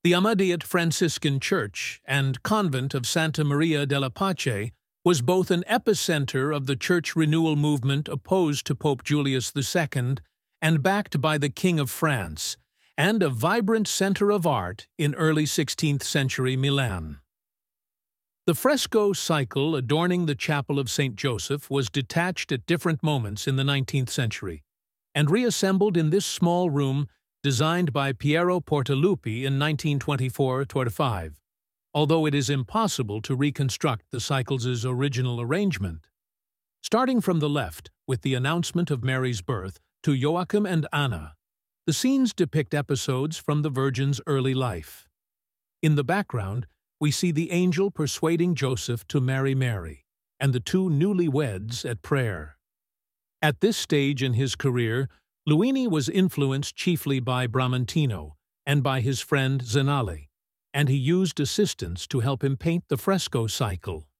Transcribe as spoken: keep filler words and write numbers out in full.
The Ahmadiyyat Franciscan Church and Convent of Santa Maria della Pace was both an epicenter of the church renewal movement opposed to Pope Julius the Second and backed by the King of France, and a vibrant center of art in early sixteenth century Milan. The fresco cycle adorning the chapel of Saint Joseph was detached at different moments in the nineteenth century, and reassembled in this small room designed by Piero Portaluppi in nineteen twenty-four twenty-five, although it is impossible to reconstruct the cycle's original arrangement. Starting from the left, with the announcement of Mary's birth, to Joachim and Anna, the scenes depict episodes from the Virgin's early life. In the background, we see the angel persuading Joseph to marry Mary, and the two newlyweds at prayer. At this stage in his career, Luini was influenced chiefly by Bramantino and by his friend Zenale, and he used assistants to help him paint the fresco cycle.